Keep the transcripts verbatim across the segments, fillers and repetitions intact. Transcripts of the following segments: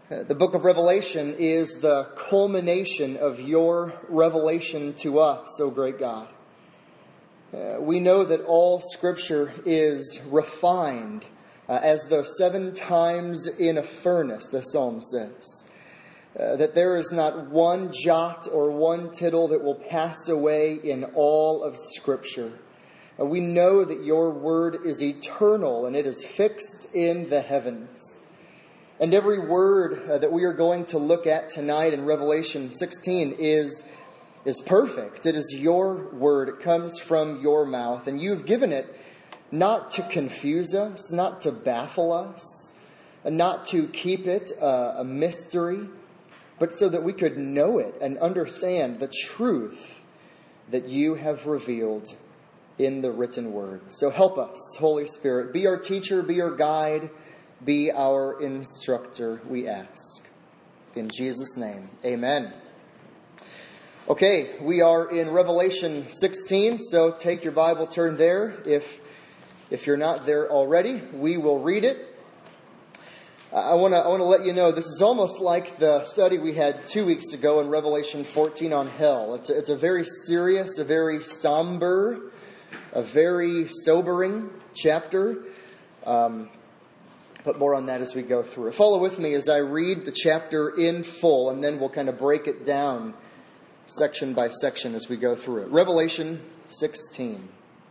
Uh, the book of Revelation is the culmination of your revelation to us, O great God. Uh, we know that all Scripture is refined uh, as though seven times in a furnace, the psalm says. Uh, that there is not one jot or one tittle that will pass away in all of Scripture. Uh, we know that your word is eternal and it is fixed in the heavens. And every word uh, that we are going to look at tonight in Revelation sixteen is, is perfect. It is your word. It comes from your mouth. And you've given it not to confuse us, not to baffle us, and not to keep it uh, a mystery, but so that we could know it and understand the truth that you have revealed in the written word. So help us, Holy Spirit. Be our teacher, be our guide, be our instructor, we ask. In Jesus' name, amen. Okay, we are in Revelation sixteen, so take your Bible, turn there. If, if you're not there already, we will read it. I want to I want to let you know this is almost like the study we had two weeks ago in Revelation fourteen on hell. It's a, it's a very serious, a very somber, a very sobering chapter. Um, but more on that as we go through it. Follow with me as I read the chapter in full, and then we'll kind of break it down section by section as we go through it. Revelation sixteen.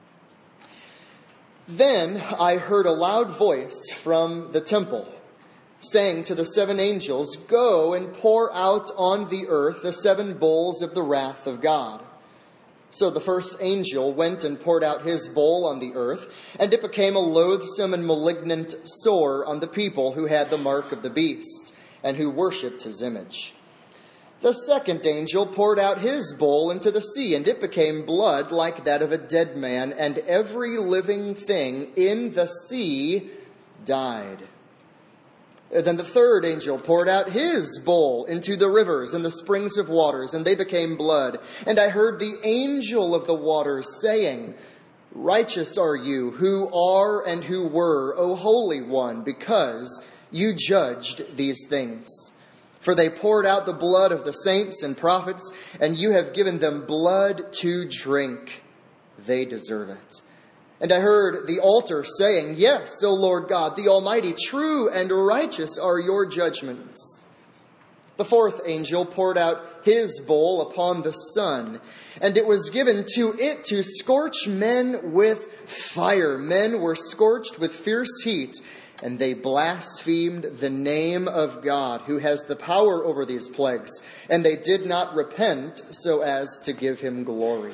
Then I heard a loud voice from the temple, saying to the seven angels, "Go and pour out on the earth the seven bowls of the wrath of God." So the first angel went and poured out his bowl on the earth, and it became a loathsome and malignant sore on the people who had the mark of the beast, and who worshipped his image. The second angel poured out his bowl into the sea, and it became blood like that of a dead man, and every living thing in the sea died. Then the third angel poured out his bowl into the rivers and the springs of waters, and they became blood. And I heard the angel of the waters saying, "Righteous are you, who are and who were, O Holy One, because you judged these things. For they poured out the blood of the saints and prophets, and you have given them blood to drink. They deserve it." And I heard the altar saying, "Yes, O Lord God, the Almighty, true and righteous are your judgments." The fourth angel poured out his bowl upon the sun, and it was given to it to scorch men with fire. Men were scorched with fierce heat, and they blasphemed the name of God, who has the power over these plagues, and they did not repent so as to give him glory.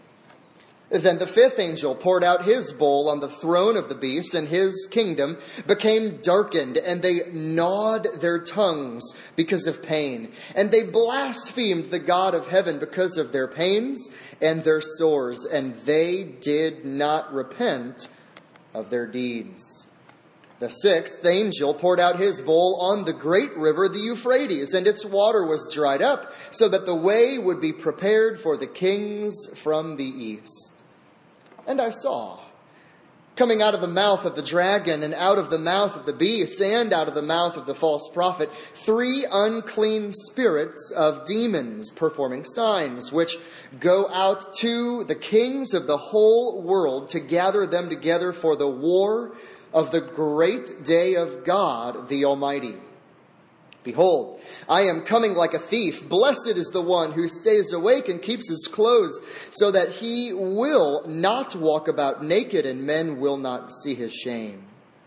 Then the fifth angel poured out his bowl on the throne of the beast, and his kingdom became darkened, and they gnawed their tongues because of pain. And they blasphemed the God of heaven because of their pains and their sores, and they did not repent of their deeds. The sixth angel poured out his bowl on the great river, the Euphrates, and its water was dried up, so that the way would be prepared for the kings from the east. And I saw, coming out of the mouth of the dragon, and out of the mouth of the beast, and out of the mouth of the false prophet, three unclean spirits of demons performing signs, which go out to the kings of the whole world to gather them together for the war of the great day of God the Almighty. Behold, I am coming like a thief. Blessed is the one who stays awake and keeps his clothes, so that he will not walk about naked, and men will not see his shame.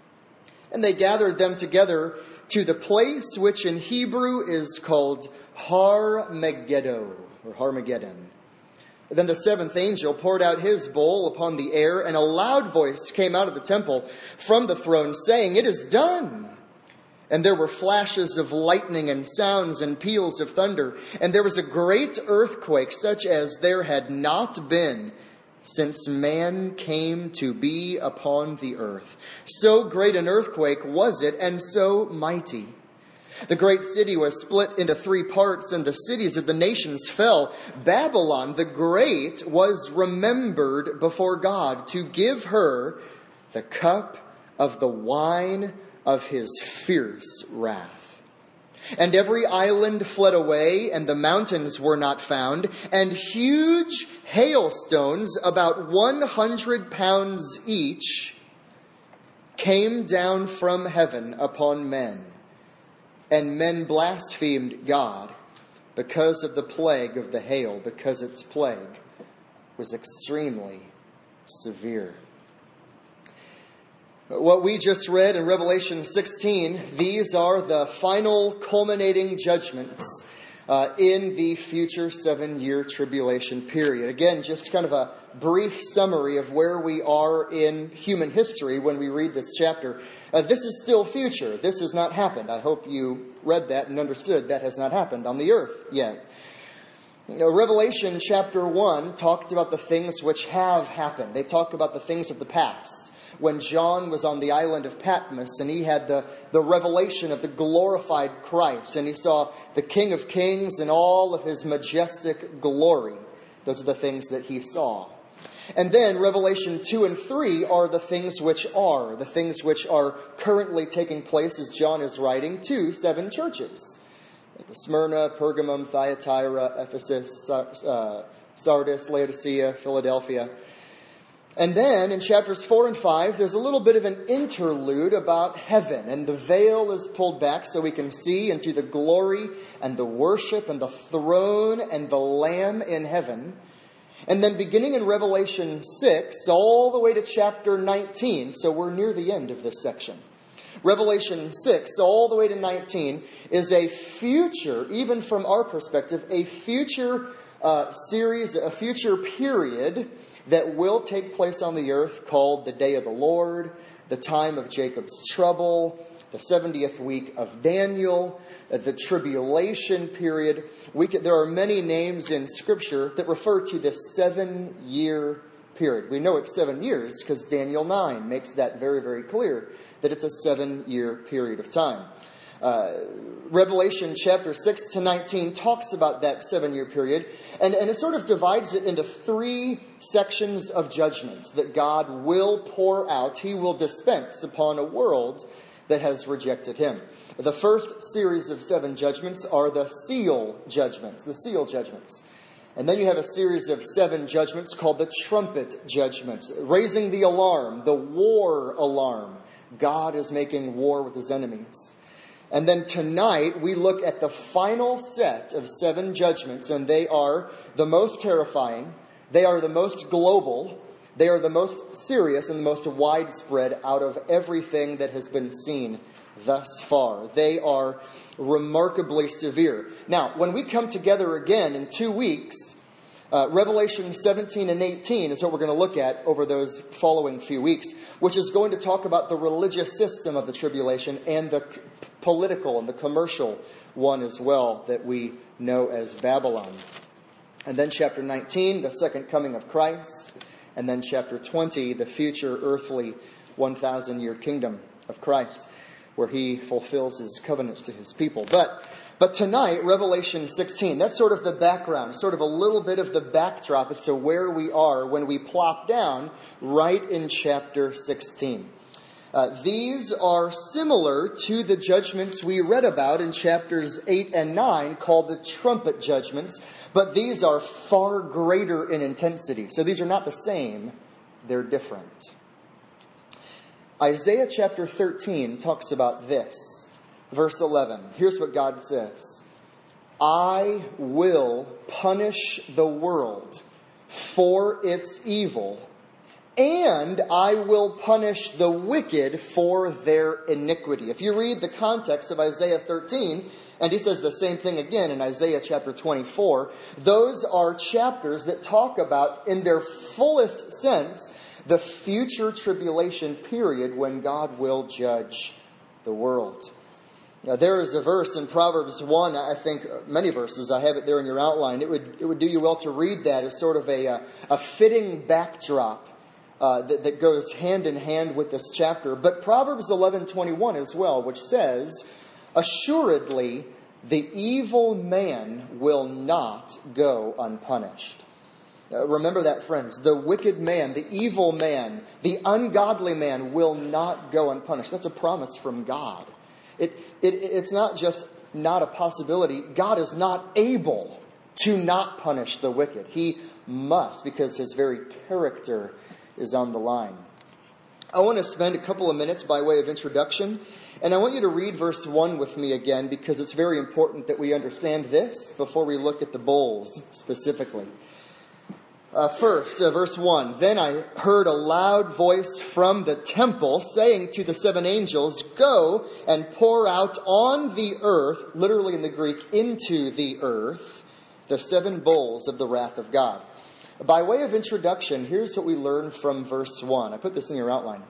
And they gathered them together to the place which in Hebrew is called Har Megiddo, or Harmageddon. Then the seventh angel poured out his bowl upon the air, and a loud voice came out of the temple from the throne, saying, "It is done." And there were flashes of lightning and sounds and peals of thunder. And there was a great earthquake, such as there had not been since man came to be upon the earth. So great an earthquake was it, and so mighty. The great city was split into three parts, and the cities of the nations fell. Babylon the Great was remembered before God to give her the cup of the wine of his fierce wrath. And every island fled away, and the mountains were not found, and huge hailstones, about one hundred pounds each, came down from heaven upon men. And men blasphemed God because of the plague of the hail, because its plague was extremely severe. What we just read in Revelation sixteen, these are the final culminating judgments uh, in the future seven-year tribulation period. Again, just kind of a brief summary of where we are in human history when we read this chapter. Uh, this is still future. This has not happened. I hope you read that and understood that has not happened on the earth yet. You know, Revelation chapter one talked about the things which have happened. They talk about the things of the past. When John was on the island of Patmos and he had the, the revelation of the glorified Christ, and he saw the King of Kings in all of his majestic glory. Those are the things that he saw. And then Revelation two and three are the things which are, the things which are currently taking place as John is writing to seven churches. Smyrna, Pergamum, Thyatira, Ephesus, uh, Sardis, Laodicea, Philadelphia. And then in chapters four and five, there's a little bit of an interlude about heaven. And the veil is pulled back so we can see into the glory and the worship and the throne and the Lamb in heaven. And then beginning in Revelation six, all the way to chapter nineteen, so we're near the end of this section. Revelation six, all the way to nineteen, is a future, even from our perspective, a future uh, series, a future period that will take place on the earth called the Day of the Lord, the time of Jacob's trouble, the seventieth week of Daniel, the tribulation period. We could, there are many names in Scripture that refer to this seven-year period. We know it's seven years because Daniel nine makes that very, very clear, that it's a seven-year period of time. Uh, Revelation chapter six to nineteen talks about that seven-year period, and, and it sort of divides it into three sections of judgments that God will pour out. He will dispense upon a world that has rejected him. The first series of seven judgments are the seal judgments, the seal judgments. And then you have a series of seven judgments called the trumpet judgments, raising the alarm, the war alarm. God is making war with his enemies. And then tonight, we look at the final set of seven judgments, and they are the most terrifying, they are the most global, they are the most serious and the most widespread out of everything that has been seen thus far. They are remarkably severe. Now, when we come together again in two weeks, Uh, Revelation seventeen and eighteen is what we're going to look at over those following few weeks, which is going to talk about the religious system of the tribulation and the c- political and the commercial one as well that we know as Babylon. And then chapter nineteen, the second coming of Christ. And then chapter twenty, the future earthly one thousand year kingdom of Christ, where he fulfills his covenants to his people. But But tonight, Revelation sixteen, that's sort of the background, sort of a little bit of the backdrop as to where we are when we plop down right in chapter sixteen. Uh, these are similar to the judgments we read about in chapters eight and nine called the trumpet judgments, but these are far greater in intensity. So these are not the same, they're different. Isaiah chapter thirteen talks about this. Verse eleven, here's what God says. I will punish the world for its evil, and I will punish the wicked for their iniquity. If you read the context of Isaiah thirteen, and he says the same thing again in Isaiah chapter twenty-four, those are chapters that talk about, in their fullest sense, the future tribulation period when God will judge the world. Now, there is a verse in Proverbs one, I think many verses, I have it there in your outline. It would it would do you well to read that as sort of a, a fitting backdrop uh, that, that goes hand in hand with this chapter. But Proverbs eleven twenty-one as well, which says, assuredly, the evil man will not go unpunished. Uh, remember that, friends. The wicked man, the evil man, the ungodly man will not go unpunished. That's a promise from God. It, it It's not just not a possibility. God is not able to not punish the wicked. He must, because his very character is on the line. I want to spend a couple of minutes by way of introduction, and I want you to read verse one with me again, because it's very important that we understand this before we look at the bowls specifically. Uh, first, uh, verse one, "Then I heard a loud voice from the temple saying to the seven angels, 'Go and pour out on the earth,'" literally in the Greek, "into the earth, the seven bowls of the wrath of God." By way of introduction, here's what we learn from verse one. I put this in your outline.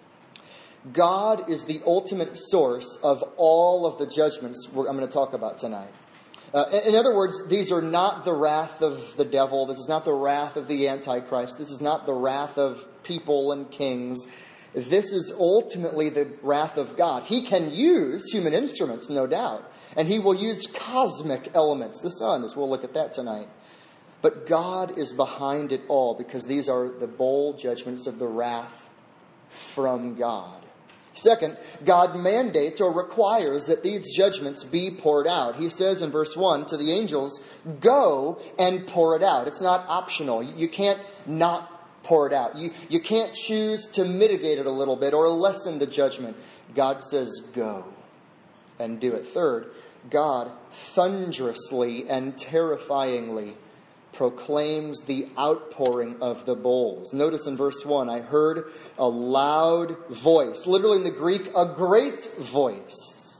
God is the ultimate source of all of the judgments I'm going to talk about tonight. Uh, in other words, these are not the wrath of the devil. This is not the wrath of the Antichrist. This is not the wrath of people and kings. This is ultimately the wrath of God. He can use human instruments, no doubt. And he will use cosmic elements, the sun, as we'll look at that tonight. But God is behind it all, because these are the bowl judgments of the wrath from God. Second, God mandates or requires that these judgments be poured out. He says in verse one to the angels, "Go and pour it out." It's not optional. You can't not pour it out. You, you can't choose to mitigate it a little bit or lessen the judgment. God says, "Go and do it." Third, God thunderously and terrifyingly proclaims the outpouring of the bowls. Notice in verse one, "I heard a loud voice." Literally in the Greek, a great voice.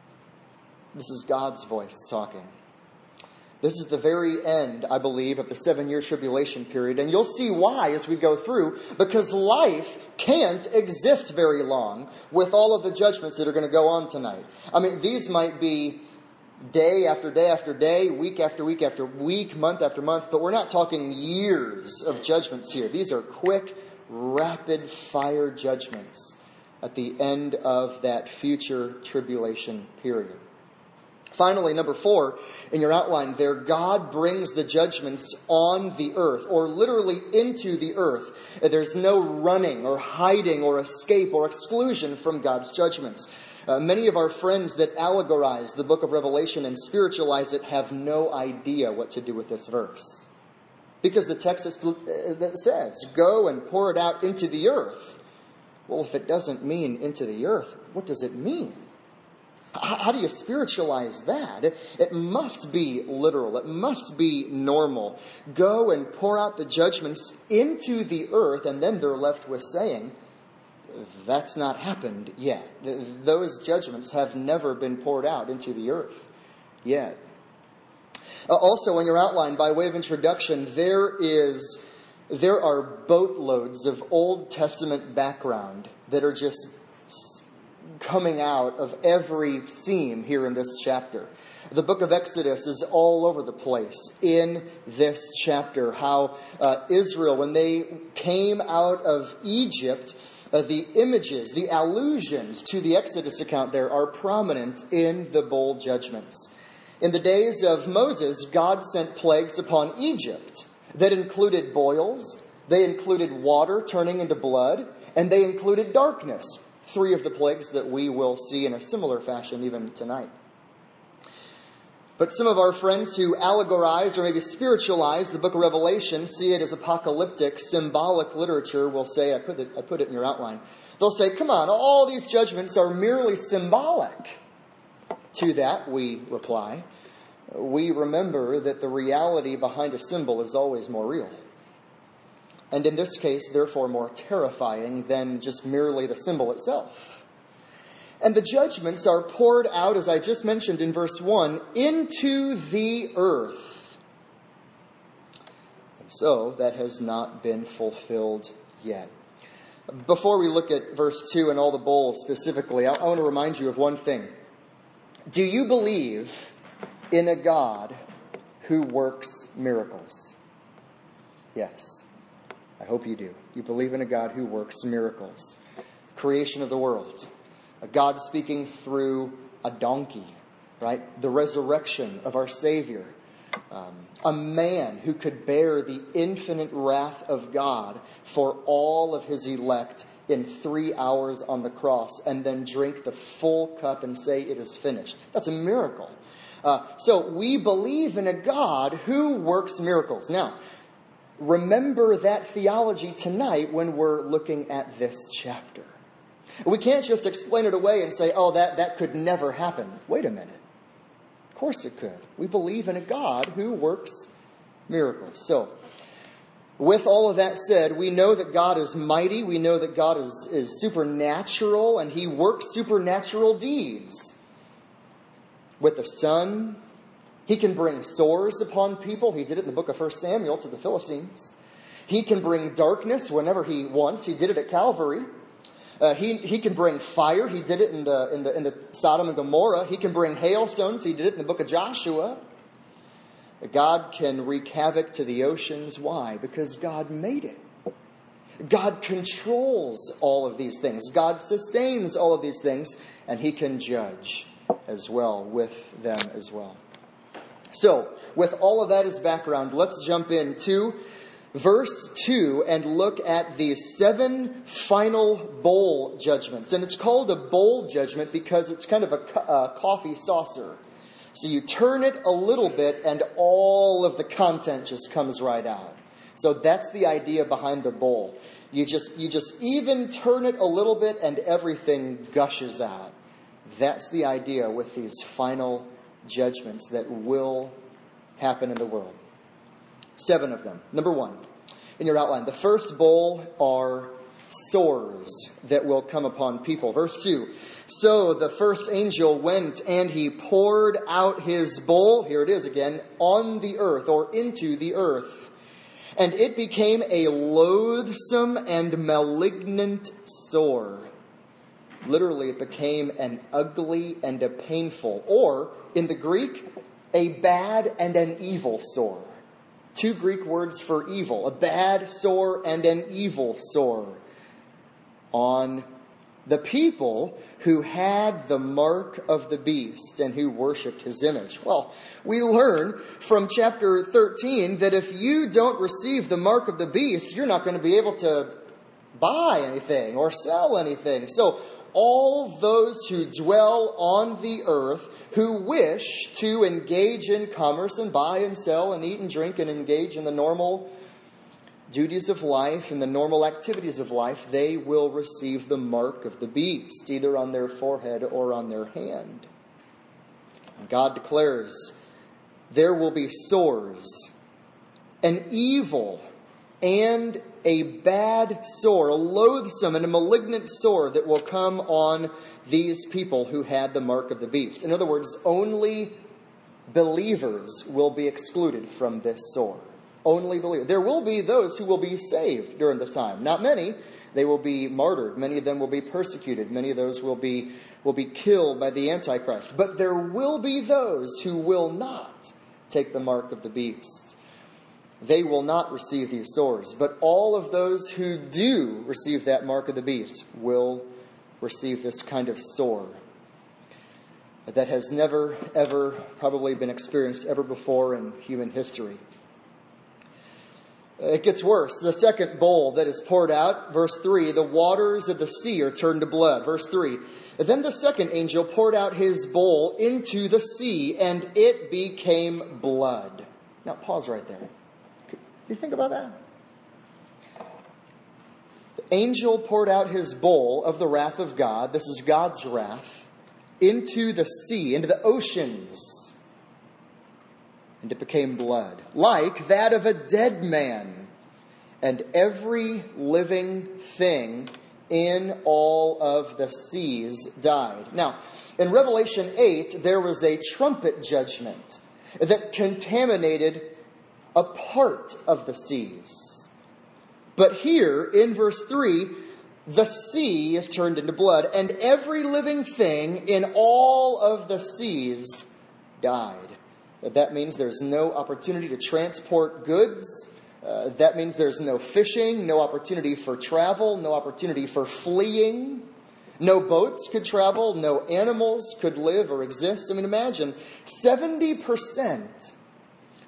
This is God's voice talking. This is the very end, I believe, of the seven-year tribulation period. And you'll see why as we go through, because life can't exist very long with all of the judgments that are going to go on tonight. I mean, these might be day after day after day, week after week after week, month after month, but we're not talking years of judgments here. These are quick, rapid fire judgments at the end of that future tribulation period. Finally, number four, in your outline there, God brings the judgments on the earth, or literally into the earth. There's no running or hiding or escape or exclusion from God's judgments. Uh, many of our friends that allegorize the book of Revelation and spiritualize it have no idea what to do with this verse. Because the text is, uh, says, "Go and pour it out into the earth." Well, if it doesn't mean into the earth, what does it mean? How, how do you spiritualize that? It, it must be literal. It must be normal. Go and pour out the judgments into the earth, and then they're left with saying, that's not happened yet. Those judgments have never been poured out into the earth yet. Uh, also, in your outline, by way of introduction, there is there are boatloads of Old Testament background that are just coming out of every seam here in this chapter. The book of Exodus is all over the place in this chapter. How uh, Israel, when they came out of Egypt, Uh, the images, the allusions to the Exodus account there are prominent in the bowl judgments. In the days of Moses, God sent plagues upon Egypt that included boils, they included water turning into blood, and they included darkness. Three of the plagues that we will see in a similar fashion even tonight. But some of our friends who allegorize or maybe spiritualize the book of Revelation, see it as apocalyptic, symbolic literature, will say, I put it, I put it in your outline, they'll say, come on, all these judgments are merely symbolic. To that we reply, we remember that the reality behind a symbol is always more real. And in this case, therefore, more terrifying than just merely the symbol itself. And the judgments are poured out, as I just mentioned in verse one, into the earth. And so that has not been fulfilled yet. Before we look at verse two and all the bowls specifically, I, I want to remind you of one thing. Do you believe in a God who works miracles? Yes, I hope you do. You believe in a God who works miracles. Creation of the world. A God speaking through a donkey, right? The resurrection of our Savior. Um, a man who could bear the infinite wrath of God for all of his elect in three hours on the cross and then drink the full cup and say it is finished. That's a miracle. Uh, so we believe in a God who works miracles. Now, remember that theology tonight when we're looking at this chapter. We can't just explain it away and say, oh, that, that could never happen. Wait a minute. Of course it could. We believe in a God who works miracles. So, with all of that said, we know that God is mighty. We know that God is, is supernatural, and He works supernatural deeds. With the Son, He can bring sores upon people. He did it in the book of First Samuel to the Philistines. He can bring darkness whenever He wants. He did it at Calvary. Uh, he he can bring fire. He did it in the in the in the Sodom and Gomorrah. He can bring hailstones. He did it in the book of Joshua. God can wreak havoc to the oceans. Why? Because God made it. God controls all of these things. God sustains all of these things, and He can judge as well with them as well. So, with all of that as background, let's jump into verse two and look at the seven final bowl judgments. And it's called a bowl judgment because it's kind of a, a coffee saucer. So you turn it a little bit and all of the content just comes right out. So that's the idea behind the bowl. You just, you just even turn it a little bit and everything gushes out. That's the idea with these final judgments that will happen in the world. Seven of them. Number one, in your outline, the first bowl are sores that will come upon people. Verse two, so the first angel went and he poured out his bowl, here it is again, on the earth or into the earth. And it became a loathsome and malignant sore. Literally, it became an ugly and a painful, or in the Greek, a bad and an evil sore. Two Greek words for evil, a bad sore and an evil sore on the people who had the mark of the beast and who worshipped his image. Well, we learn from chapter thirteen that if you don't receive the mark of the beast, you're not going to be able to buy anything or sell anything. So all those who dwell on the earth who wish to engage in commerce and buy and sell and eat and drink and engage in the normal duties of life and the normal activities of life, they will receive the mark of the beast, either on their forehead or on their hand. And God declares there will be sores, an evil and a bad sore, a loathsome and a malignant sore that will come on these people who had the mark of the beast. In other words, only believers will be excluded from this sore. Only believers. There will be those who will be saved during the time. Not many. They will be martyred. Many of them will be persecuted. Many of those will be, will be killed by the Antichrist. But there will be those who will not take the mark of the beast. They will not receive these sores. But all of those who do receive that mark of the beast will receive this kind of sore that has never, ever probably been experienced ever before in human history. It gets worse. The second bowl that is poured out, verse three, the waters of the sea are turned to blood. Verse three, then the second angel poured out his bowl into the sea, and it became blood. Now pause right there. Do you think about that? The angel poured out his bowl of the wrath of God, this is God's wrath, into the sea, into the oceans. And it became blood, like that of a dead man. And every living thing in all of the seas died. Now, in Revelation eight, there was a trumpet judgment that contaminated a part of the seas. But here, in verse three, the sea is turned into blood, and every living thing in all of the seas died. That means there's no opportunity to transport goods. Uh, that means there's no fishing, no opportunity for travel, no opportunity for fleeing. No boats could travel, no animals could live or exist. I mean, imagine seventy percent,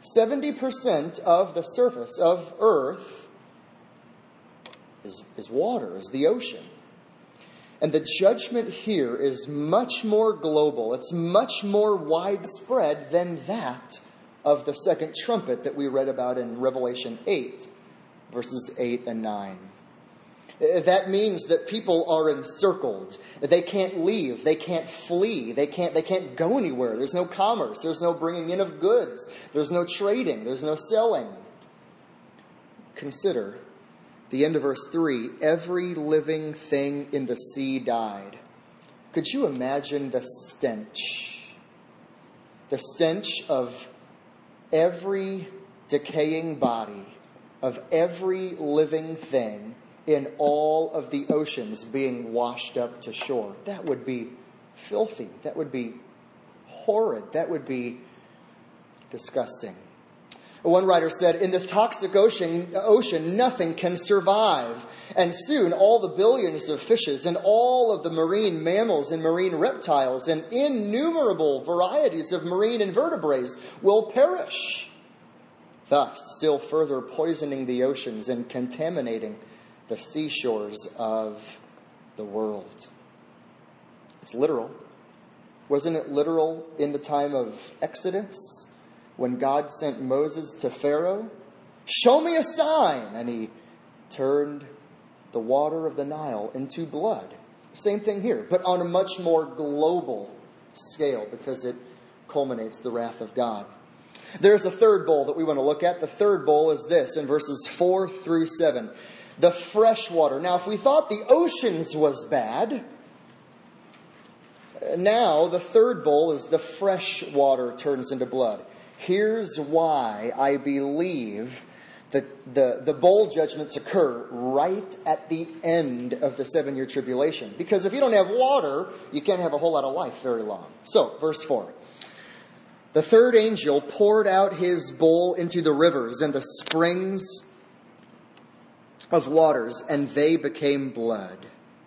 seventy percent of the surface of Earth is, is water, is the ocean. And the judgment here is much more global. It's much more widespread than that of the second trumpet that we read about in Revelation eight, verses eight and nine. That means that people are encircled. They can't leave. They can't flee. They can't, they can't go anywhere. There's no commerce. There's no bringing in of goods. There's no trading. There's no selling. Consider the end of verse three. Every living thing in the sea died. Could you imagine the stench? The stench of every decaying body, of every living thing in all of the oceans being washed up to shore. That would be filthy. That would be horrid. That would be disgusting. One writer said, in this toxic ocean, ocean, nothing can survive. And soon all the billions of fishes and all of the marine mammals and marine reptiles and innumerable varieties of marine invertebrates will perish. Thus, still further poisoning the oceans and contaminating the seashores of the world. It's literal. Wasn't it literal in the time of Exodus when God sent Moses to Pharaoh? Show me a sign! And he turned the water of the Nile into blood. Same thing here, but on a much more global scale because it culminates the wrath of God. There's a third bowl that we want to look at. The third bowl is this in verses four through seven. The fresh water. Now, if we thought the oceans was bad, now the third bowl is the fresh water turns into blood. Here's why I believe that the, the bowl judgments occur right at the end of the seven-year tribulation. Because if you don't have water, you can't have a whole lot of life very long. So, verse four. The third angel poured out his bowl into the rivers and the springs of waters, and they became blood.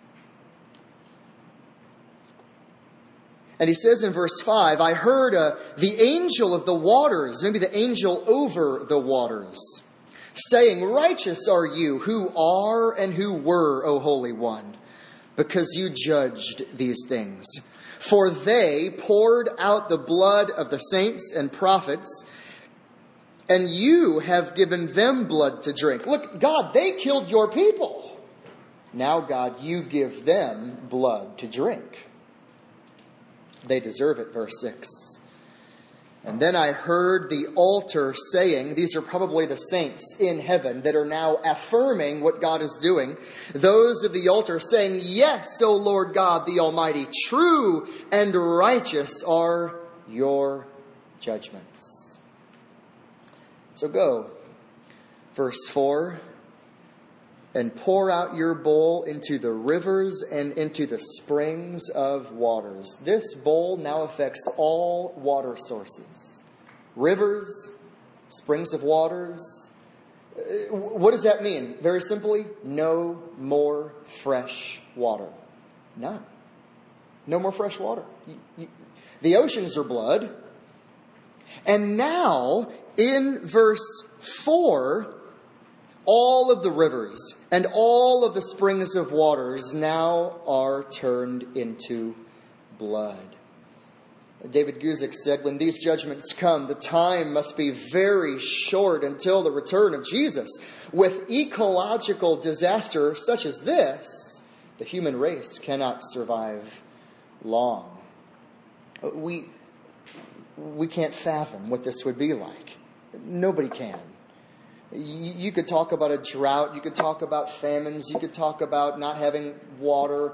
And he says in verse five, I heard uh, the angel of the waters, maybe the angel over the waters, saying, righteous are you who are and who were, O Holy One, because you judged these things. For they poured out the blood of the saints and prophets, and you have given them blood to drink. Look, God, they killed your people. Now, God, you give them blood to drink. They deserve it, verse six. And then I heard the altar saying, these are probably the saints in heaven that are now affirming what God is doing. Those of the altar saying, yes, O Lord God, the Almighty, true and righteous are your judgments. So go, verse four, and pour out your bowl into the rivers and into the springs of waters. This bowl now affects all water sources. Rivers, springs of waters. What does that mean? Very simply, no more fresh water. None. No more fresh water. The oceans are blood. And now, in verse four, all of the rivers and all of the springs of waters now are turned into blood. David Guzik said, when these judgments come, the time must be very short until the return of Jesus. With ecological disaster such as this, the human race cannot survive long. We... We can't fathom what this would be like. Nobody can. You could talk about a drought. You could talk about famines. You could talk about not having water.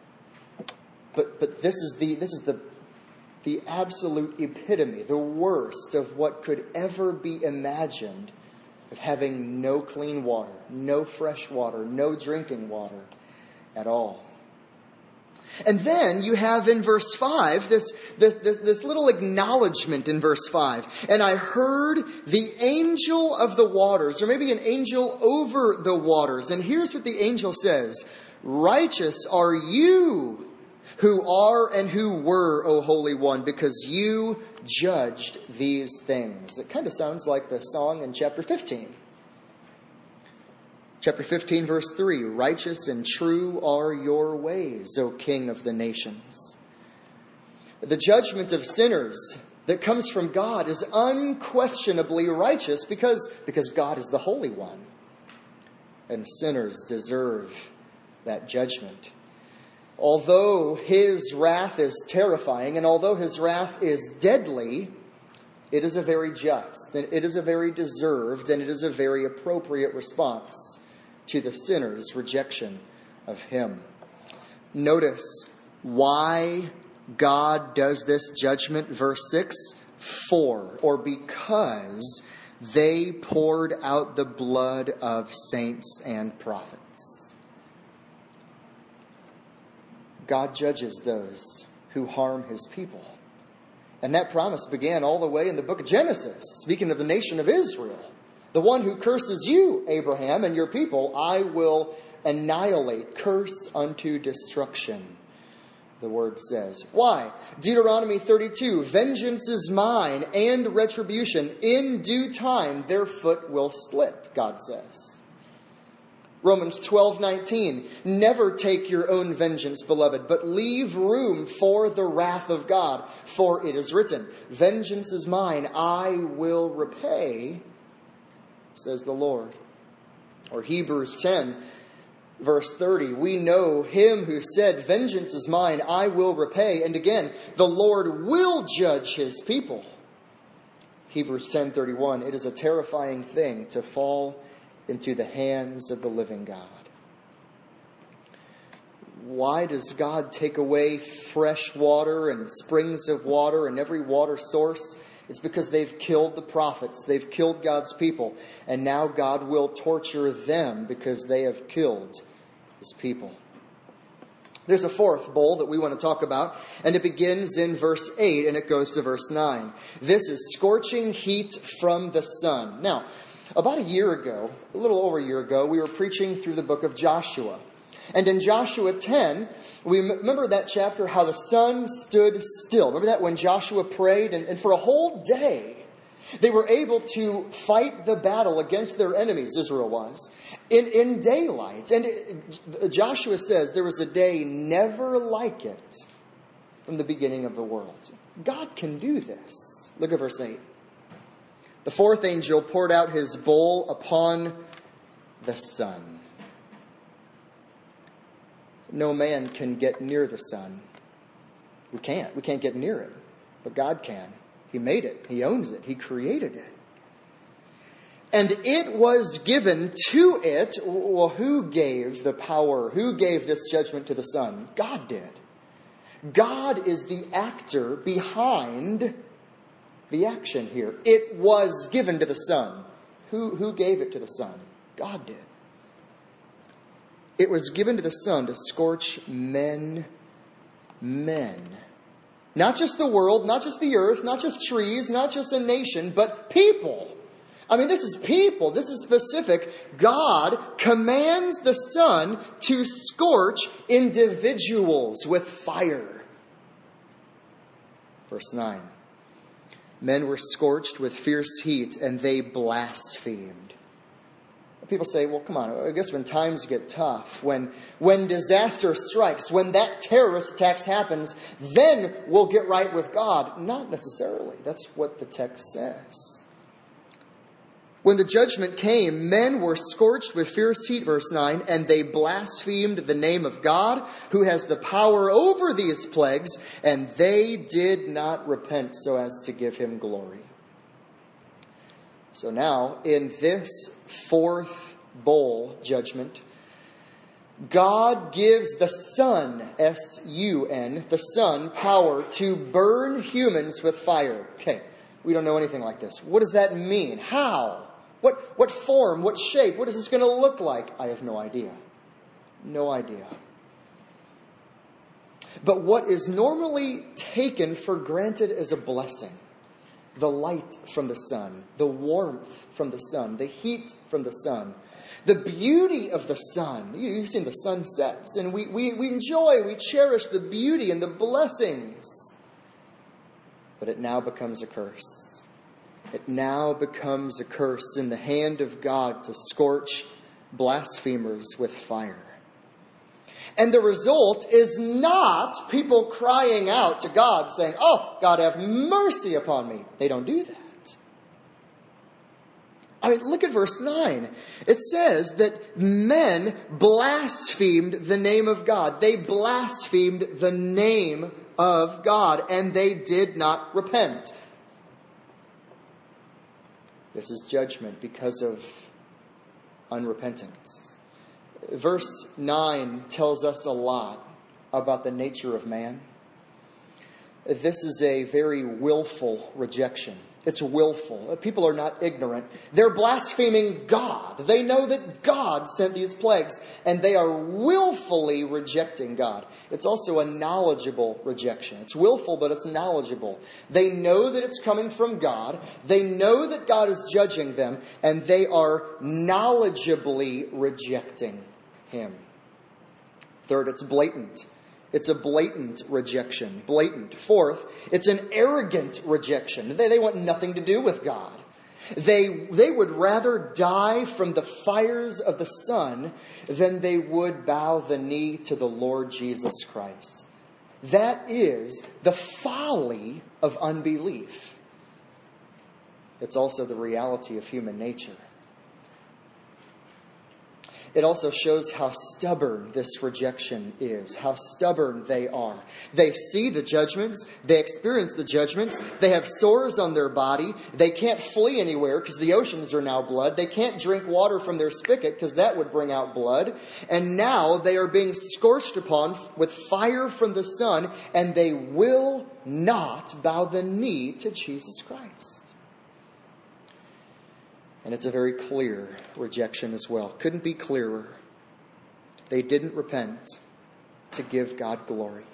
But but this is the this is the the absolute epitome, the worst of what could ever be imagined of having no clean water, no fresh water, no drinking water at all. And then you have in verse five, this, this, this, this little acknowledgement in verse five. And I heard the angel of the waters, or maybe an angel over the waters. And here's what the angel says. Righteous are you who are and who were, O Holy One, because you judged these things. It kind of sounds like the song in chapter fifteen. Chapter fifteen, verse three, righteous and true are your ways, O King of the nations. The judgment of sinners that comes from God is unquestionably righteous because, because God is the Holy One. And sinners deserve that judgment. Although his wrath is terrifying, and although his wrath is deadly, it is a very just, and it is a very deserved, and it is a very appropriate response to the sinner's rejection of him. Notice why God does this judgment, verse six, for, or because they poured out the blood of saints and prophets. God judges those who harm his people. And that promise began all the way in the book of Genesis, speaking of the nation of Israel. The one who curses you, Abraham, and your people, I will annihilate, curse unto destruction, the word says. Why? Deuteronomy thirty-two, vengeance is mine and retribution. In due time their foot will slip, God says. Romans twelve nineteen, never take your own vengeance, beloved, but leave room for the wrath of God. For it is written, vengeance is mine, I will repay, says the Lord. Or Hebrews ten, verse thirty, we know him who said, vengeance is mine, I will repay. And again, the Lord will judge his people. Hebrews ten thirty-one, it is a terrifying thing to fall into the hands of the living God. Why does God take away fresh water and springs of water and every water source? It's because they've killed the prophets. They've killed God's people. And now God will torture them because they have killed his people. There's a fourth bowl that we want to talk about, and it begins in verse eight and it goes to verse nine. This is scorching heat from the sun. Now, about a year ago, a little over a year ago, we were preaching through the book of Joshua. And in Joshua ten, we remember that chapter, how the sun stood still. Remember that when Joshua prayed, and, and for a whole day, they were able to fight the battle against their enemies, Israel was, in, in daylight. And it, Joshua says there was a day never like it from the beginning of the world. God can do this. Look at verse eight. The fourth angel poured out his bowl upon the sun. No man can get near the sun. We can't. We can't get near it. But God can. He made it. He owns it. He created it. And it was given to it. Well, who gave the power? Who gave this judgment to the sun? God did. God is the actor behind the action here. It was given to the sun. Who, who gave it to the sun? God did. It was given to the sun to scorch men, men. Not just the world, not just the earth, not just trees, not just a nation, but people. I mean, this is people. This is specific. God commands the sun to scorch individuals with fire. Verse nine. Men were scorched with fierce heat, and they blasphemed. People say, well, come on, I guess when times get tough, when, when disaster strikes, when that terrorist attack happens, then we'll get right with God. Not necessarily. That's what the text says. When the judgment came, men were scorched with fierce heat, verse nine, and they blasphemed the name of God, who has the power over these plagues, and they did not repent so as to give him glory. So now, in this fourth bowl judgment, God gives the sun, S U N, the sun, power to burn humans with fire. Okay, we don't know anything like this. What does that mean? How? What, what form? What shape? What is this going to look like? I have no idea. No idea. But what is normally taken for granted as a blessing, the light from the sun, the warmth from the sun, the heat from the sun, The beauty of the sun. You've seen the sunsets, and we, we, we enjoy, we cherish the beauty and the blessings. But it now becomes a curse. It now becomes a curse in the hand of God to scorch blasphemers with fire. And the result is not people crying out to God saying, "Oh, God, have mercy upon me." They don't do that. I mean, look at verse nine. It says that men blasphemed the name of God. They blasphemed the name of God, and they did not repent. This is judgment because of unrepentance. Verse nine tells us a lot about the nature of man. This is a very willful rejection. It's willful. People are not ignorant. They're blaspheming God. They know that God sent these plagues, and they are willfully rejecting God. It's also a knowledgeable rejection. It's willful, but it's knowledgeable. They know that it's coming from God. They know that God is judging them, and they are knowledgeably rejecting Him. Third, it's blatant. It's a blatant rejection. Blatant. Fourth, it's an arrogant rejection. They, they want nothing to do with God. They, they would rather die from the fires of the sun than they would bow the knee to the Lord Jesus Christ. That is the folly of unbelief. It's also the reality of human nature. It also shows how stubborn this rejection is, how stubborn they are. They see the judgments, they experience the judgments, they have sores on their body, they can't flee anywhere because the oceans are now blood, they can't drink water from their spigot because that would bring out blood, and now they are being scorched upon with fire from the sun, and they will not bow the knee to Jesus Christ. And it's a very clear rejection as well. Couldn't be clearer. They didn't repent to give God glory.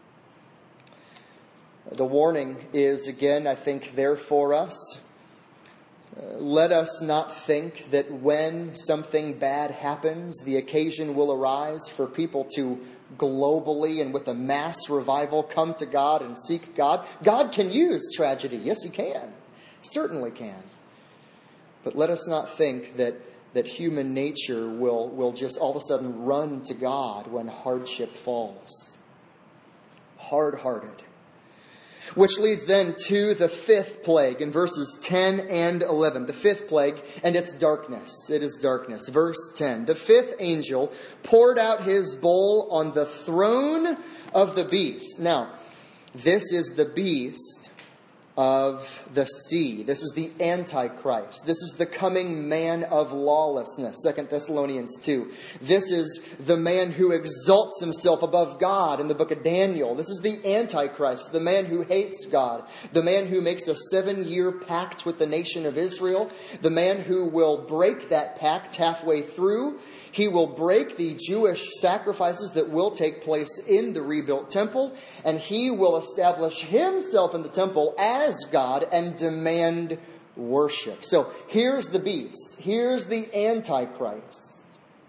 The warning is, again, I think, there for us. Uh, let us not think that when something bad happens, the occasion will arise for people to globally and with a mass revival come to God and seek God. God can use tragedy. Yes, He can. Certainly can. But let us not think that, that human nature will, will just all of a sudden run to God when hardship falls. Hard-hearted. Which leads then to the fifth plague in verses ten and eleven. The fifth plague, and it's darkness. It is darkness. Verse ten. The fifth angel poured out his bowl on the throne of the beast. Now, this is the beast of the sea. This is the Antichrist. This is the coming man of lawlessness. Second Thessalonians two. This is the man who exalts himself above God in the book of Daniel. This is the Antichrist, the man who hates God, the man who makes a seven-year pact with the nation of Israel, the man who will break that pact halfway through. He will break the Jewish sacrifices that will take place in the rebuilt temple, and he will establish himself in the temple as God and demand worship. So here's the beast. Here's the Antichrist.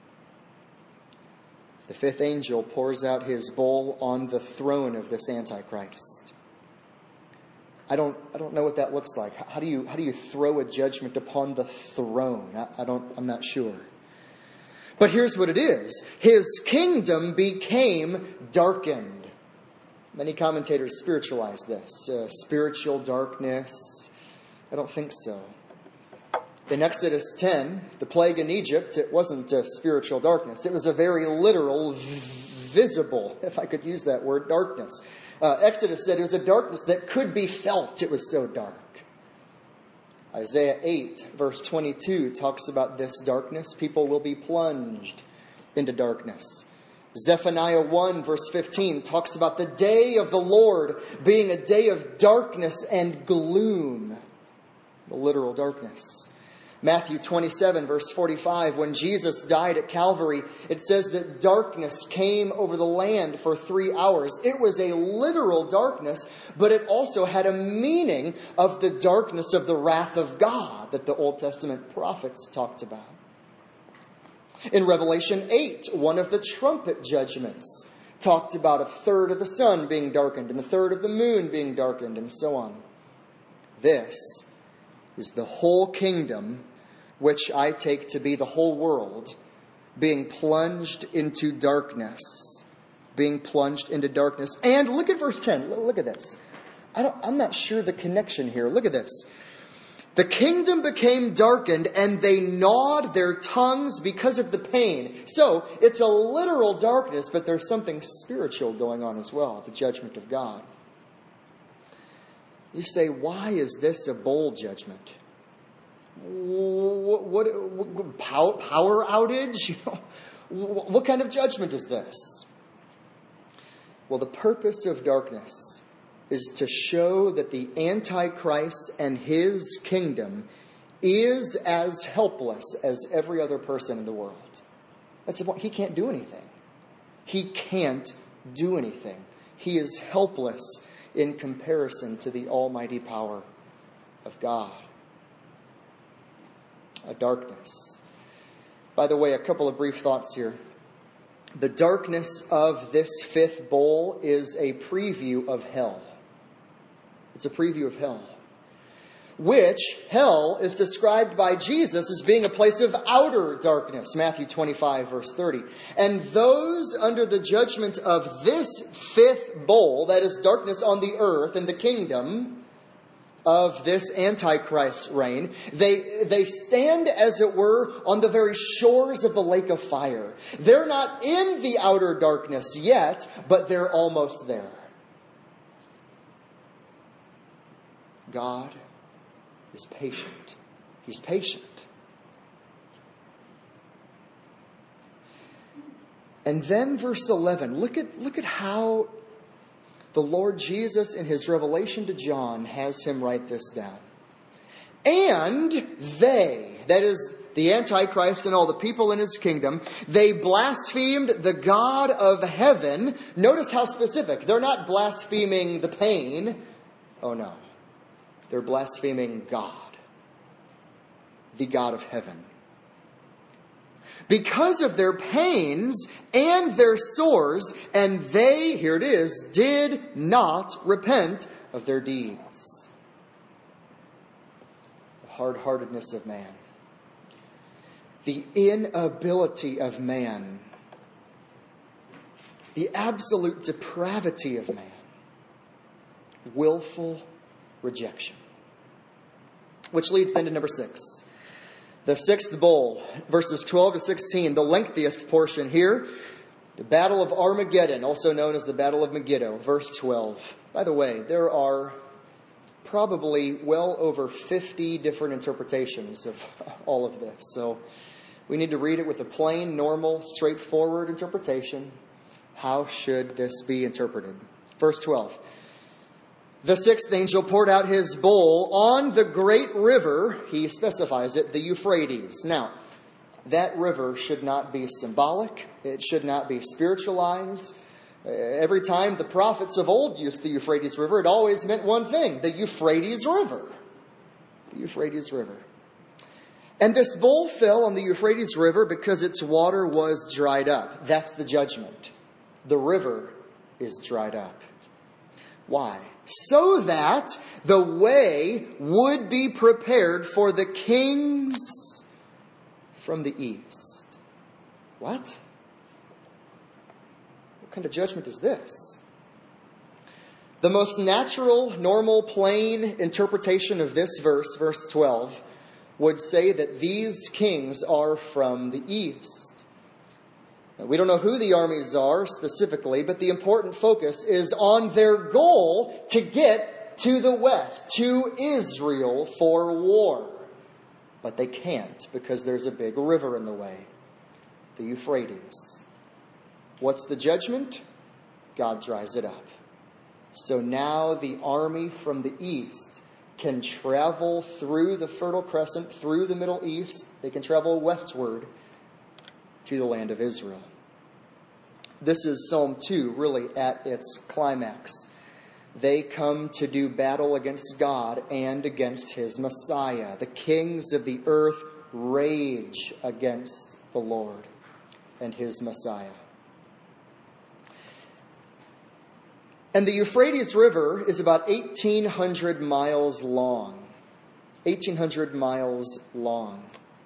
The fifth angel pours out his bowl on the throne of this Antichrist. I don't, I don't know what that looks like. How do you, how do you throw a judgment upon the throne? I, I don't, I'm not sure. But here's what it is. His kingdom became darkened. Many commentators spiritualize this. Uh, spiritual darkness. I don't think so. In Exodus ten, the plague in Egypt, it wasn't a spiritual darkness. It was a very literal, visible, if I could use that word, darkness. Uh, Exodus said it was a darkness that could be felt. It was so dark. Isaiah eight, verse twenty-two, talks about this darkness. People will be plunged into darkness. Zephaniah one, verse fifteen, talks about the day of the Lord being a day of darkness and gloom. The literal darkness. Matthew twenty-seven, verse forty-five, when Jesus died at Calvary, it says that darkness came over the land for three hours. It was a literal darkness, but it also had a meaning of the darkness of the wrath of God that the Old Testament prophets talked about. In Revelation eight, one of the trumpet judgments talked about a third of the sun being darkened and a third of the moon being darkened and so on. This is the whole kingdom, which I take to be the whole world, being plunged into darkness. Being plunged into darkness. And look at verse ten. Look at this. I don't, I'm not sure the connection here. Look at this. The kingdom became darkened, and they gnawed their tongues because of the pain. So, it's a literal darkness, but there's something spiritual going on as well, the judgment of God. You say, why is this a bowl judgment? What, what, what power, power outage? You know, what kind of judgment is this? Well, the purpose of darkness is to show that the Antichrist and his kingdom is as helpless as every other person in the world. That's the point. He can't do anything. He can't do anything. He is helpless in comparison to the almighty power of God. A darkness. By the way, a couple of brief thoughts here. The darkness of this fifth bowl is a preview of hell. It's a preview of hell. Which, hell, is described by Jesus as being a place of outer darkness. Matthew twenty-five, verse thirty. And those under the judgment of this fifth bowl, that is darkness on the earth and the kingdom of this Antichrist reign, they, they stand, as it were, on the very shores of the lake of fire. They're not in the outer darkness yet, but they're almost there. God is patient. He's patient. And then verse eleven, look at, look at how the Lord Jesus in his revelation to John has him write this down. And they, that is the Antichrist and all the people in his kingdom, they blasphemed the God of heaven. Notice how specific. They're not blaspheming the pain. Oh no. They're blaspheming God, the God of heaven. Because of their pains and their sores, and they, here it is, did not repent of their deeds. The hard-heartedness of man. The inability of man. The absolute depravity of man. Willful rejection. Which leads then to number six. The sixth bowl, verses twelve to sixteen, the lengthiest portion here. The Battle of Armageddon, also known as the Battle of Megiddo, verse twelve. By the way, there are probably well over fifty different interpretations of all of this. So we need to read it with a plain, normal, straightforward interpretation. How should this be interpreted? Verse twelve. The sixth angel poured out his bowl on the great river, he specifies it, the Euphrates. Now, that river should not be symbolic. It should not be spiritualized. Every time the prophets of old used the Euphrates River, it always meant one thing, the Euphrates River. The Euphrates River. And this bowl fell on the Euphrates River because its water was dried up. That's the judgment. The river is dried up. Why? So that the way would be prepared for the kings from the east. What? What kind of judgment is this? The most natural, normal, plain interpretation of this verse, verse twelve, would say that these kings are from the east. We don't know who the armies are specifically, but the important focus is on their goal to get to the west, to Israel for war. But they can't because there's a big river in the way, the Euphrates. What's the judgment? God dries it up. So now the army from the east can travel through the Fertile Crescent, through the Middle East. They can travel westward to the land of Israel. This is Psalm two, really at its climax. They come to do battle against God and against his Messiah. The kings of the earth rage against the Lord. and his Messiah. And the Euphrates River is about eighteen hundred miles long. eighteen hundred miles long.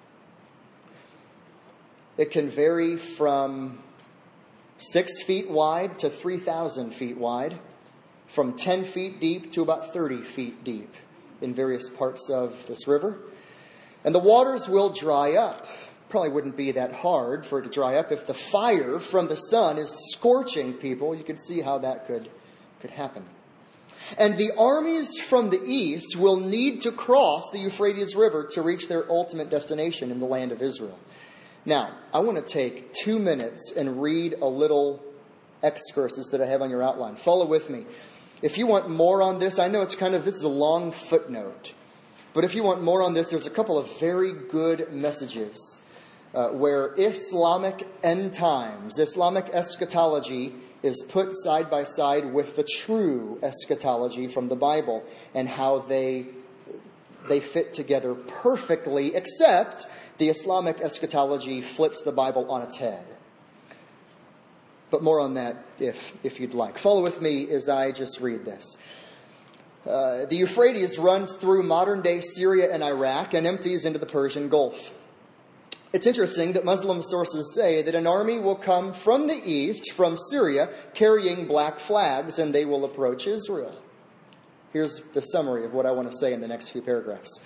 It can vary from six feet wide to three thousand feet wide, from ten feet deep to about thirty feet deep in various parts of this river. And the waters will dry up. Probably wouldn't be that hard for it to dry up. If the fire from the sun is scorching people, you could see how that could, could happen. And the armies from the east will need to cross the Euphrates River to reach their ultimate destination in the land of Israel. Now, I want to take two minutes and read a little excursus that I have on your outline. Follow with me. If you want more on this, I know it's kind of, this is a long footnote. But if you want more on this, there's a couple of very good messages uh, where Islamic end times, Islamic eschatology is put side by side with the true eschatology from the Bible and how they they fit together perfectly, except the Islamic eschatology flips the Bible on its head. But more on that if if you'd like. Follow with me as I just read this. Uh, the Euphrates runs through modern-day Syria and Iraq and empties into the Persian Gulf. It's interesting that Muslim sources say that an army will come from the east, from Syria, carrying black flags, and they will approach Israel. Here's the summary of what I want to say in the next few paragraphs.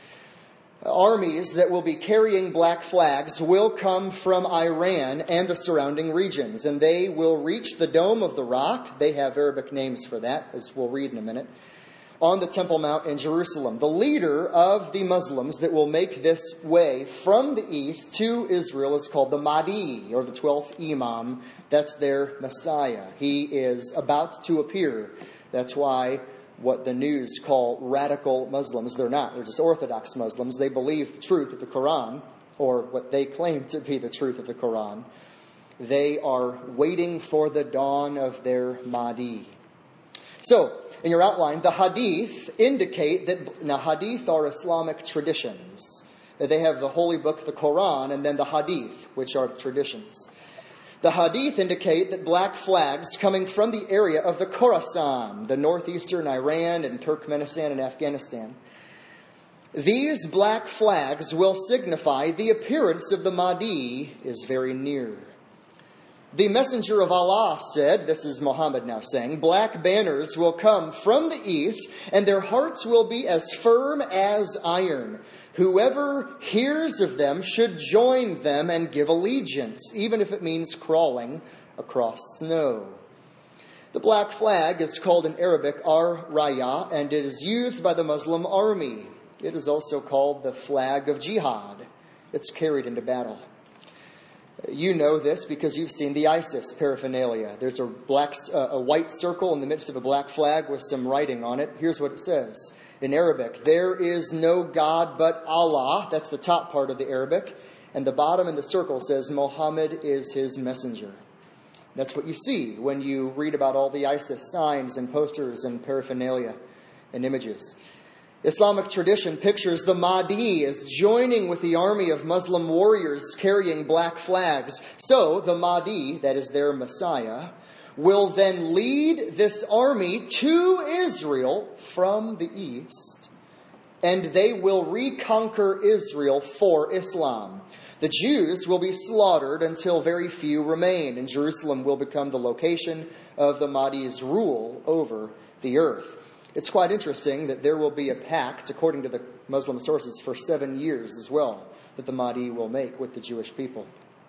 Armies that will be carrying black flags will come from Iran and the surrounding regions, and they will reach the Dome of the Rock. They have Arabic names for that, as we'll read in a minute. On the Temple Mount in Jerusalem. The leader of the Muslims that will make this way from the east to Israel is called the Mahdi, or the twelfth Imam. That's their Messiah. He is about to appear. That's why what the news call radical Muslims, they're not. They're just Orthodox Muslims. They believe the truth of the Quran, or what they claim to be the truth of the Quran. They are waiting for the dawn of their Mahdi. So, in your outline, the Hadith indicate that, now Hadith are Islamic traditions. They have the holy book, the Quran, and then the Hadith, which are traditions. The Hadith indicate that black flags coming from the area of the Khorasan, the northeastern Iran and Turkmenistan and Afghanistan, these black flags will signify the appearance of the Mahdi is very near. The messenger of Allah said, this is Muhammad now saying, black banners will come from the east, and their hearts will be as firm as iron. Whoever hears of them should join them and give allegiance, even if it means crawling across snow. The black flag is called in Arabic ar-raya, and it is used by the Muslim army. It is also called the flag of jihad. It's carried into battle. You know this because you've seen the ISIS paraphernalia. There's a black, uh, a white circle in the midst of a black flag with some writing on it. Here's what it says in Arabic. There is no God but Allah. That's the top part of the Arabic. And the bottom in the circle says Muhammad is his messenger. That's what you see when you read about all the ISIS signs and posters and paraphernalia and images. Islamic tradition pictures the Mahdi as joining with the army of Muslim warriors carrying black flags. So the Mahdi, that is their Messiah, will then lead this army to Israel from the east, and they will reconquer Israel for Islam. The Jews will be slaughtered until very few remain, and Jerusalem will become the location of the Mahdi's rule over the earth. It's quite interesting that there will be a pact, according to the Muslim sources, for seven years as well, that the Mahdi will make with the Jewish people.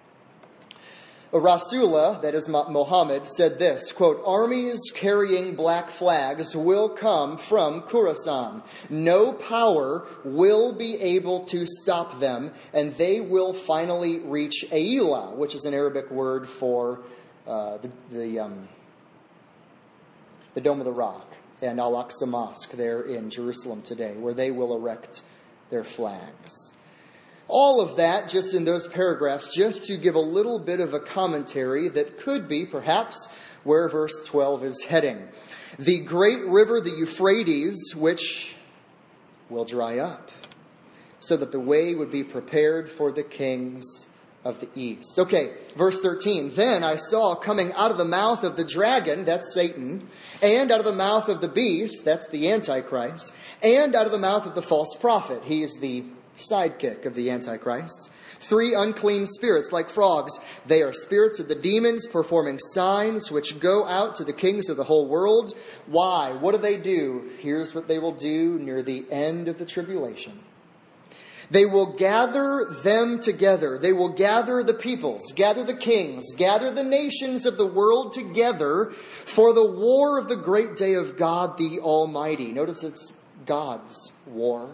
Rasulullah, that is Muhammad, said this, quote, armies carrying black flags will come from Khorasan. No power will be able to stop them, and they will finally reach Aila, which is an Arabic word for uh, the, the, um, the Dome of the Rock. And Al-Aqsa Mosque there in Jerusalem today, where they will erect their flags. All of that just in those paragraphs, just to give a little bit of a commentary that could be perhaps where verse twelve is heading. The great river, the Euphrates, which will dry up, so that the way would be prepared for the kings of the east. Okay, verse thirteen. Then I saw coming out of the mouth of the dragon, that's Satan, and out of the mouth of the beast, that's the Antichrist, and out of the mouth of the false prophet, he is the sidekick of the Antichrist, three unclean spirits like frogs. They are spirits of the demons performing signs which go out to the kings of the whole world. Why? What do they do? Here's what they will do near the end of the tribulation. They will gather them together. They will gather the peoples, gather the kings, gather the nations of the world together for the war of the great day of God the Almighty. Notice it's God's war.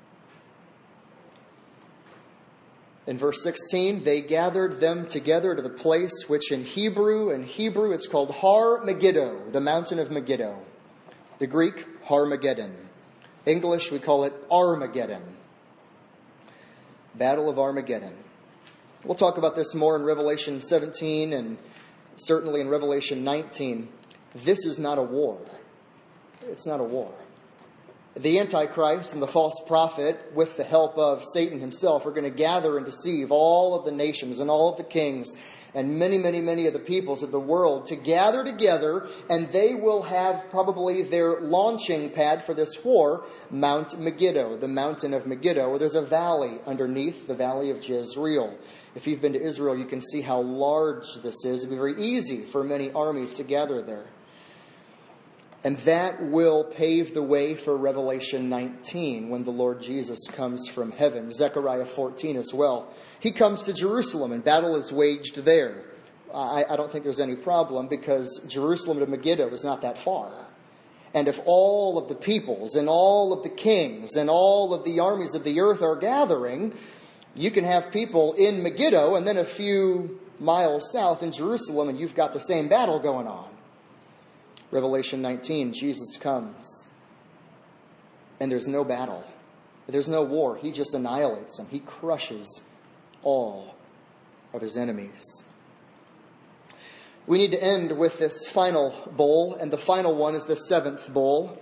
In verse sixteen, they gathered them together to the place which in Hebrew, in Hebrew it's called Har Megiddo, the mountain of Megiddo. The Greek, Harmageddon. English, we call it Armageddon. Battle of Armageddon. We'll talk about this more in Revelation seventeen and certainly in Revelation nineteen. This is not a war. It's not a war. The Antichrist and the false prophet, with the help of Satan himself, are going to gather and deceive all of the nations and all of the kings and many, many, many of the peoples of the world to gather together, and they will have probably their launching pad for this war, Mount Megiddo, the mountain of Megiddo, where there's a valley underneath, the valley of Jezreel. If you've been to Israel, you can see how large this is. It'd be very easy for many armies to gather there. And that will pave the way for Revelation nineteen, when the Lord Jesus comes from heaven. Zechariah fourteen as well. He comes to Jerusalem, and battle is waged there. I, I don't think there's any problem, because Jerusalem to Megiddo is not that far. And if all of the peoples and all of the kings and all of the armies of the earth are gathering, you can have people in Megiddo and then a few miles south in Jerusalem, and you've got the same battle going on. Revelation nineteen, Jesus comes. And there's no battle. There's no war. He just annihilates them. He crushes all of his enemies. We need to end with this final bowl, and the final one is the seventh bowl.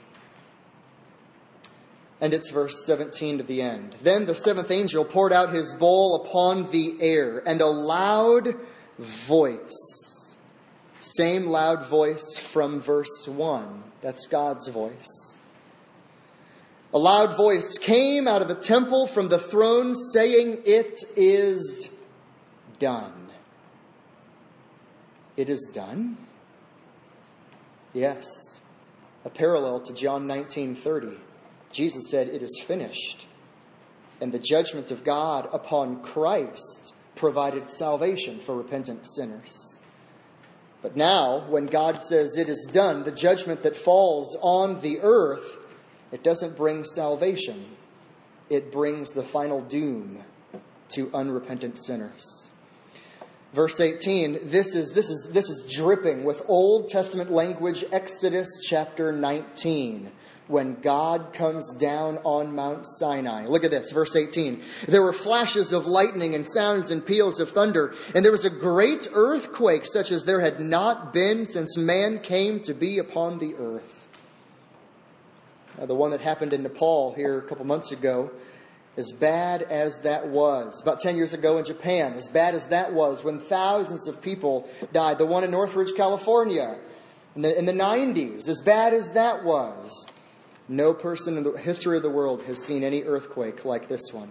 And it's verse seventeen to the end. Then the seventh angel poured out his bowl upon the air, and a loud voice. Same loud voice from verse one. That's God's voice. A loud voice came out of the temple from the throne, saying, "It is done." It is done? Yes. A parallel to John nineteen thirty. Jesus said, "It is finished." And the judgment of God upon Christ provided salvation for repentant sinners. But now, when God says it is done, the judgment that falls on the earth, it doesn't bring salvation. It brings the final doom to unrepentant sinners. Verse eighteen, this is, this is, this is dripping with Old Testament language, Exodus chapter nineteen, when God comes down on Mount Sinai. Look at this, verse eighteen. There were flashes of lightning and sounds and peals of thunder, and there was a great earthquake such as there had not been since man came to be upon the earth. Now, the one that happened in Nepal here a couple months ago, as bad as that was, about ten years ago in Japan, as bad as that was, when thousands of people died. The one in Northridge, California, in the, in the nineties, as bad as that was. No person in the history of the world has seen any earthquake like this one.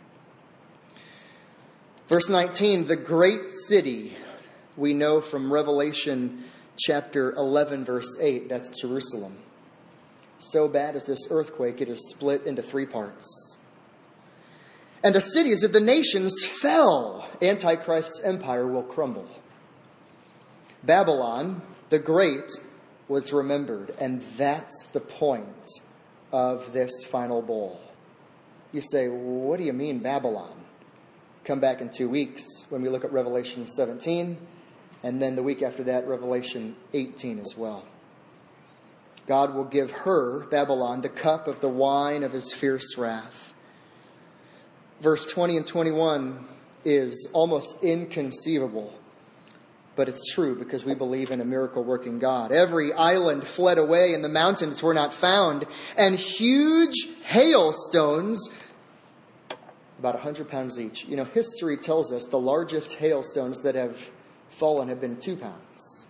Verse nineteen, the great city, we know from Revelation chapter eleven, verse eight, that's Jerusalem. So bad is this earthquake, it is split into three parts. And the cities of the nations fell. Antichrist's empire will crumble. Babylon, the great, was remembered. And that's the point of this final bowl. You say, what do you mean Babylon? Come back in two weeks when we look at Revelation seventeen. And then the week after that, Revelation eighteen as well. God will give her, Babylon, the cup of the wine of his fierce wrath. Verse twenty and twenty-one is almost inconceivable. But it's true because we believe in a miracle-working God. Every island fled away and the mountains were not found. And huge hailstones, about one hundred pounds each. You know, history tells us the largest hailstones that have fallen have been two pounds.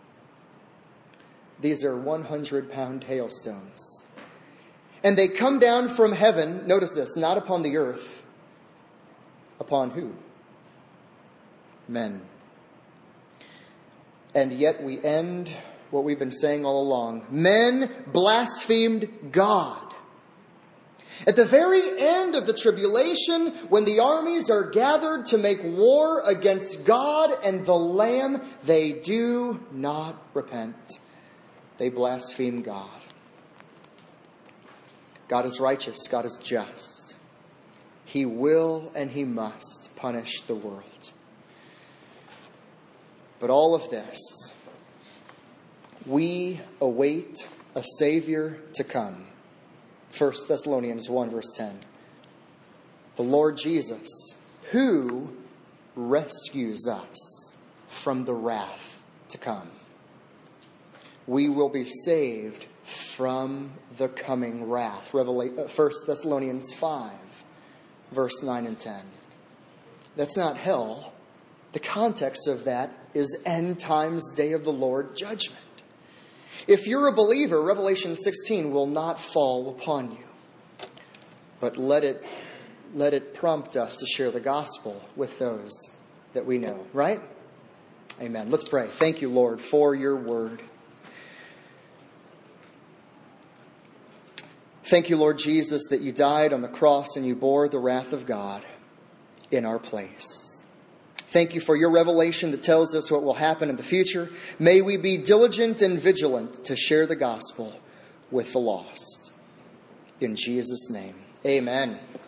These are one hundred pound hailstones. And they come down from heaven, notice this, not upon the earth. Upon who? Men. And yet we end what we've been saying all along. Men blasphemed God. At the very end of the tribulation, when the armies are gathered to make war against God and the Lamb, they do not repent. They blaspheme God. God is righteous. God is just. He will and He must punish the world. But all of this, we await a Savior to come. First Thessalonians one verse ten. The Lord Jesus, who rescues us from the wrath to come. We will be saved from the coming wrath. First Thessalonians five verse nine and ten. That's not hell. The context of that is end times, day of the Lord judgment. If you're a believer, Revelation sixteen will not fall upon you. But let it, let it prompt us to share the gospel with those that we know, right? Amen. Let's pray. Thank you, Lord, for your word. Thank you, Lord Jesus, that you died on the cross and you bore the wrath of God in our place. Thank you for your revelation that tells us what will happen in the future. May we be diligent and vigilant to share the gospel with the lost. In Jesus' name, amen.